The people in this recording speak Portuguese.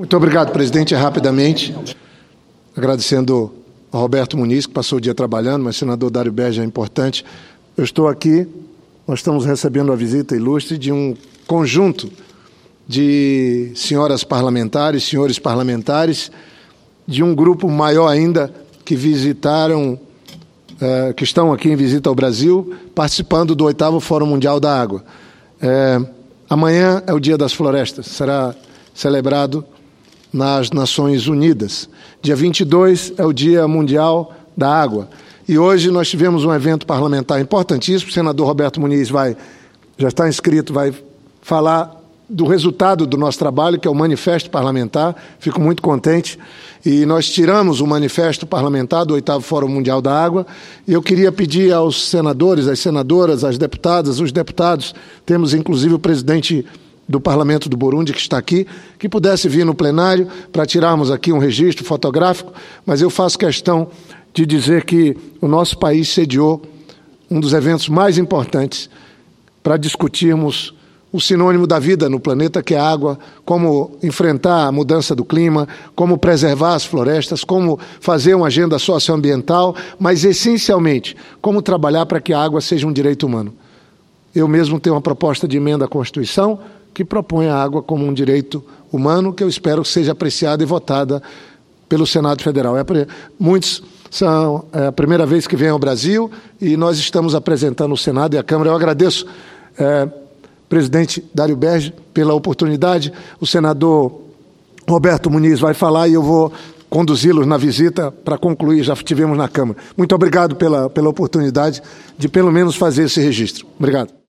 Muito obrigado, presidente. Rapidamente, agradecendo ao Roberto Muniz, que passou o dia trabalhando, mas o senador Dário Berge é importante. Eu estou aqui, nós estamos recebendo a visita ilustre de um conjunto de senhoras parlamentares, senhores parlamentares, de um grupo maior ainda que visitaram, que estão aqui em visita ao Brasil, participando do 8º Fórum Mundial da Água. Amanhã é o Dia das Florestas, será celebrado nas Nações Unidas. Dia 22 é o Dia Mundial da Água. E hoje nós tivemos um evento parlamentar importantíssimo. O senador Roberto Muniz já está inscrito, vai falar do resultado do nosso trabalho, que é o Manifesto Parlamentar. Fico muito contente. E nós tiramos o Manifesto Parlamentar do 8º Fórum Mundial da Água. E eu queria pedir aos senadores, às senadoras, às deputadas, os deputados, temos inclusive o presidente do Parlamento do Burundi, que está aqui, que pudesse vir no plenário para tirarmos aqui um registro fotográfico, mas eu faço questão de dizer que o nosso país sediou um dos eventos mais importantes para discutirmos o sinônimo da vida no planeta, que é a água, como enfrentar a mudança do clima, como preservar as florestas, como fazer uma agenda socioambiental, mas, essencialmente, como trabalhar para que a água seja um direito humano. Eu mesmo tenho uma proposta de emenda à Constituição que propõe a água como um direito humano, que eu espero que seja apreciada e votada pelo Senado Federal. Muitos são a primeira vez que vêm ao Brasil e nós estamos apresentando o Senado e a Câmara. Eu agradeço, presidente Dário Berge, pela oportunidade. O senador Roberto Muniz vai falar e eu vou conduzi-los na visita para concluir, já tivemos na Câmara. Muito obrigado pela oportunidade de pelo menos fazer esse registro. Obrigado.